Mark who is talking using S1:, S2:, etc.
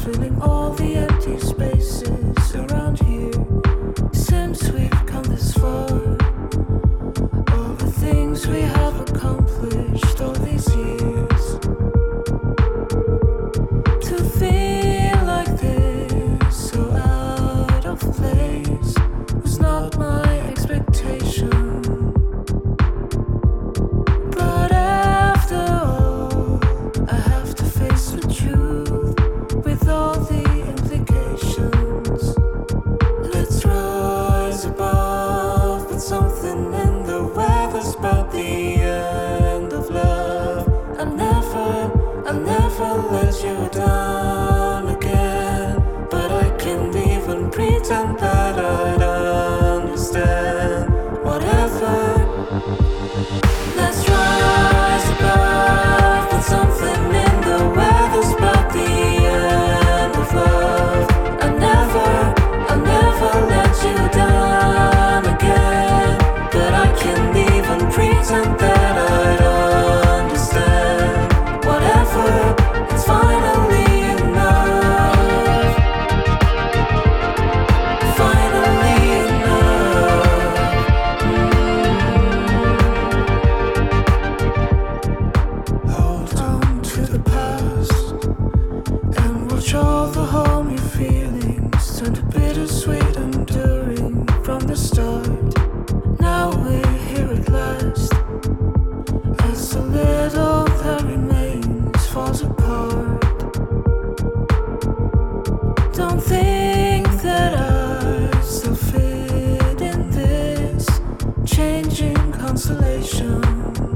S1: filling all the empty spaces around here. Since we've come this far, all the things we have accomplished all these years. To feel like this, so out of place, was not my expectation. But after all, I have to face the truth with all the implications. Let's rise above, but something in the weather's about the end of love. I'll never let you down again, but I can't even pretend that I'd understand. Whatever. Let's rise above, but something in the weather's about the end of love. I'll never let you down again, but I can't even pretend that I'd understand. Whatever, it's finally enough. Finally enough. Hold on to the past and watch all the homey feelings turn to bittersweet enduring from the start. Now we're here at last, as the little that remains falls apart. Don't think that I still fit in this changing constellation.